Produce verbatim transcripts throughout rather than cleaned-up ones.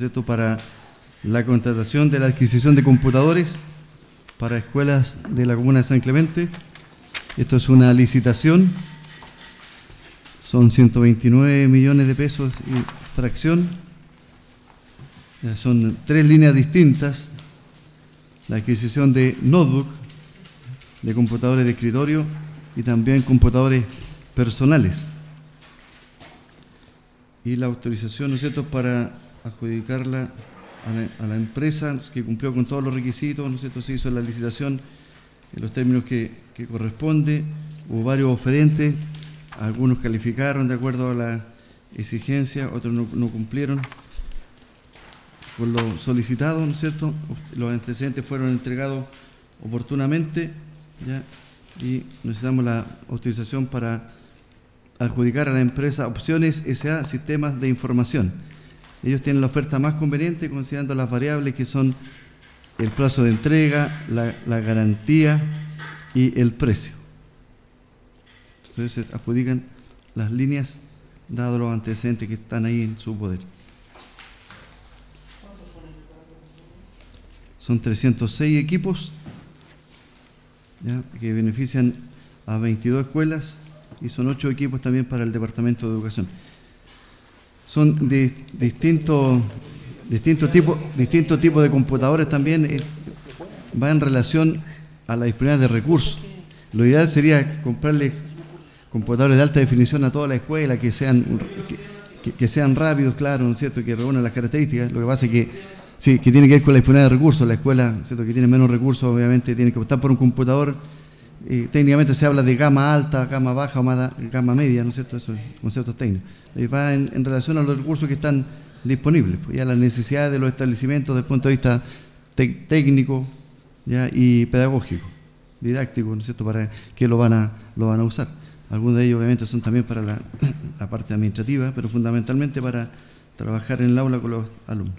cierto?, para la contratación de la adquisición de computadores para escuelas de la comuna de San Clemente. Esto es una licitación, son ciento veintinueve millones de pesos y fracción. Ya son tres líneas distintas: la adquisición de notebook, de computadores de escritorio y también computadores personales. Y la autorización, ¿no es cierto?, para adjudicarla a la, a la empresa que cumplió con todos los requisitos, ¿no es cierto?, se hizo la licitación en los términos que, que corresponde. Hubo varios oferentes, algunos calificaron de acuerdo a la exigencia, otros no, no cumplieron con lo solicitado, ¿no es cierto? Los antecedentes fueron entregados oportunamente, ¿ya? Y necesitamos la autorización para adjudicar a la empresa Opciones S A Sistemas de Información. Ellos tienen la oferta más conveniente considerando las variables que son el plazo de entrega, la, la garantía y el precio. Entonces adjudican las líneas dados los antecedentes que están ahí en su poder. Son trescientos seis equipos, ¿ya?, que benefician a veintidós escuelas, y son ocho equipos también para el Departamento de Educación. Son de distintos distintos tipos distintos tipos de computadores también. Es, va en relación a la disponibilidad de recursos. Lo ideal sería comprarles computadores de alta definición a toda la escuela, que sean que, que, que sean rápidos, claro, ¿no es cierto?, que reúnan las características. Lo que pasa es que sí, que tiene que ver con la disponibilidad de recursos. La escuela, ¿cierto?, que tiene menos recursos, obviamente tiene que optar por un computador. Eh, técnicamente se habla de gama alta, gama baja o más gama media, ¿no es cierto? Esos conceptos técnicos. Eh, va en, en relación a los recursos que están disponibles, pues ya las necesidades de los establecimientos desde el punto de vista te técnico, ya, y pedagógico, didáctico, ¿no es cierto?, para que lo van a, lo van a usar. Algunos de ellos obviamente son también para la, la parte administrativa, pero fundamentalmente para trabajar en el aula con los alumnos.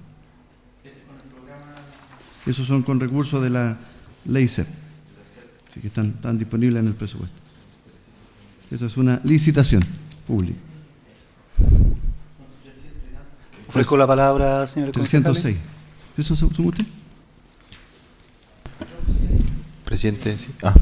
Esos son con recursos de la ley C E P. Así que están, están disponibles en el presupuesto. Eso es una licitación pública. Ofrezco la palabra, señor trescientos seis. ¿Eso son usted? Presidente, sí. Ah.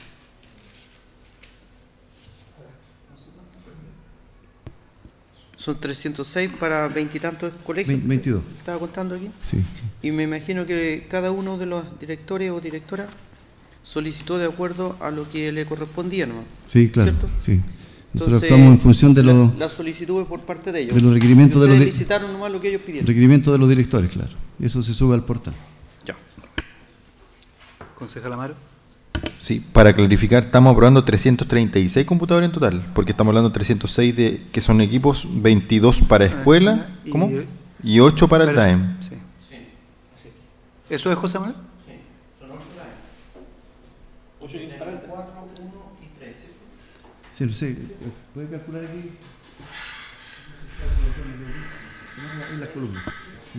Son trescientos seis para veintitantos colegios. veintidós. ¿Estaba contando aquí? Sí. Y me imagino que cada uno de los directores o directoras solicitó de acuerdo a lo que le correspondía, ¿no? Sí, claro. ¿Cierto? Sí. Nosotros Entonces, actuamos en función de los, la, la solicitud es por parte de ellos. de los requerimientos de los Ustedes licitaron nomás lo que ellos pidieron. requerimientos de los directores, claro. Eso se sube al portal. Ya. Concejal Amaro. Sí, para clarificar, estamos aprobando trescientos treinta y seis computadores en total, porque estamos hablando de trescientos seis de, que son equipos, veintidós para escuela, y, ¿cómo? Y ocho para el D A E M. Sí. Sí. Sí. ¿Eso es José Manuel? Sí, son ocho D A E M. ocho para el cuatro, uno y tres. Sí, no sé, ¿puede calcular aquí? En las columnas. ¿Sí?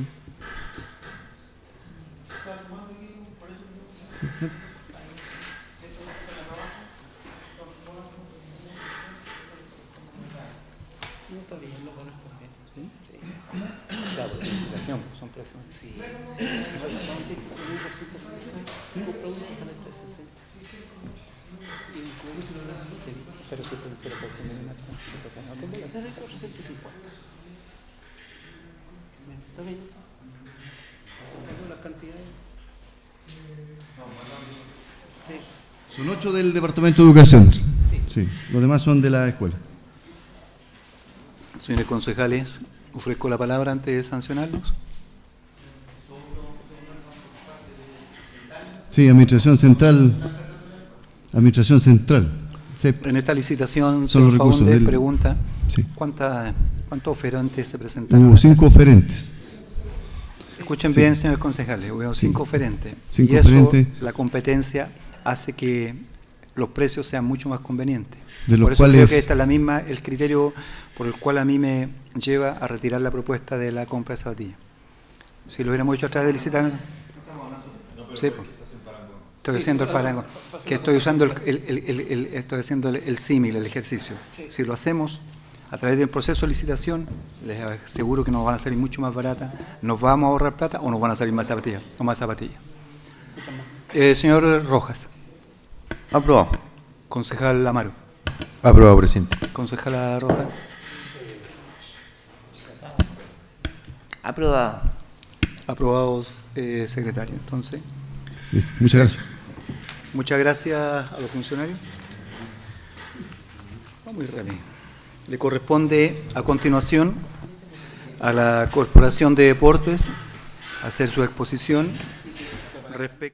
Sí. No está bien, lo conozco también. ¿Sí? Sí. Claro, la licitación, son precios. Sí. Sí. Cinco preguntas salen trescientos sesenta. Pero si puede ser oportunidad, no tengo la hacer cuatrocientos cincuenta. ¿Está bien? ¿Tengo las cantidades? Sí. Son ocho del Departamento de Educación. Sí. Sí. Los demás son de la escuela. Señores concejales, ofrezco la palabra antes de sancionarlos. Sí, Administración Central. Administración Central. C E P. En esta licitación, Son los señor recursos Faúndez del- pregunta, Sí. ¿cuánta, ¿cuántos oferentes se presentaron? Hubo cinco oferentes. Escuchen Sí. bien, señores concejales, hubo Sí. cinco oferentes. Cinco y eso, oferentes. la competencia hace que los precios sean mucho más convenientes. De los Por eso cuales- creo que esta es la misma, el criterio por el cual a mí me lleva a retirar la propuesta de la compra de zapatillas. Si lo hubiéramos hecho a través de licitar... Sí, pues. Estoy haciendo el parámetro, que estoy usando el, el, el, el, el- estoy haciendo el, el símil, el ejercicio. Si lo hacemos a través del proceso de licitación, les aseguro que nos van a salir mucho más baratas, nos vamos a ahorrar plata o nos van a salir más zapatillas. O más zapatillas. Eh, señor Rojas. Aprobado. Concejal Amaro. Aprobado, presidente. Concejala Rojas. Aprobado. Aprobados, eh, secretario. Entonces, Listo. Muchas gracias. muchas gracias a los funcionarios. Vamos a ir rápido. Le corresponde a continuación a la Corporación de Deportes hacer su exposición respecto